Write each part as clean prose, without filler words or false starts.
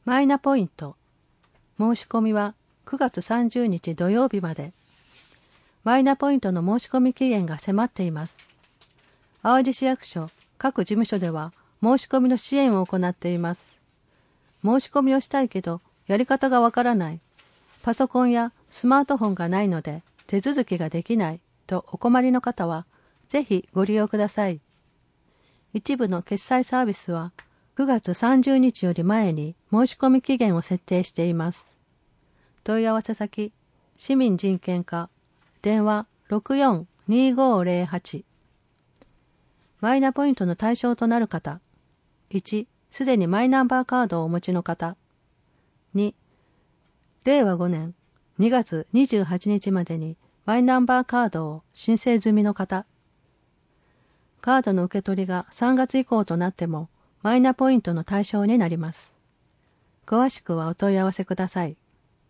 マイナポイント。申し込みは9月30日土曜日まで。マイナポイントの申し込み期限が迫っています。淡路市役所各事務所では申し込みの支援を行っています。申し込みをしたいけどやり方がわからない。パソコンやスマートフォンがないので手続きができないとお困りの方はぜひご利用ください。一部の決済サービスは9月30日より前に申し込み期限を設定しています。問い合わせ先、市民人権課、電話64-2508。マイナポイントの対象となる方。1、すでにマイナンバーカードをお持ちの方。2、令和5年2月28日までにマイナンバーカードを申請済みの方。カードの受け取りが3月以降となってもマイナポイントの対象になります。詳しくはお問い合わせください。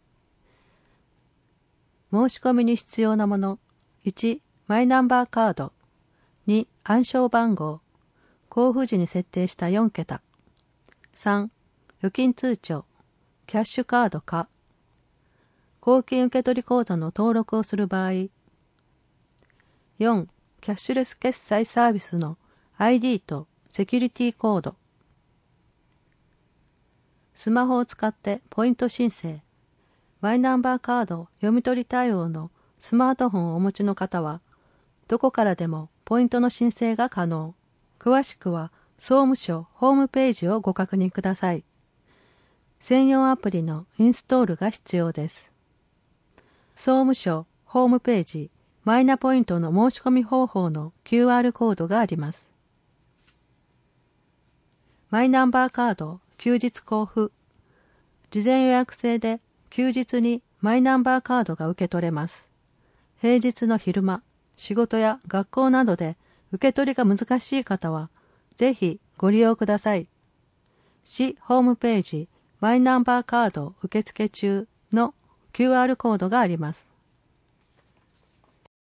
申し込みに必要なもの。1、マイナンバーカード。2、暗証番号。交付時に設定した4桁。3、預金通帳。キャッシュカードか。公金受取口座の登録をする場合。4、キャッシュレス決済サービスの ID とセキュリティコード。スマホを使ってポイント申請。マイナンバーカード読み取り対応のスマートフォンをお持ちの方は、どこからでもポイントの申請が可能。詳しくは総務省ホームページをご確認ください。専用アプリのインストールが必要です。総務省ホームページマイナポイントの申し込み方法の QR コードがあります。マイナンバーカード休日交付。事前予約制で休日にマイナンバーカードが受け取れます。平日の昼間、仕事や学校などで受け取りが難しい方は、ぜひご利用ください。市ホームページマイナンバーカード受付中の QR コードがあります。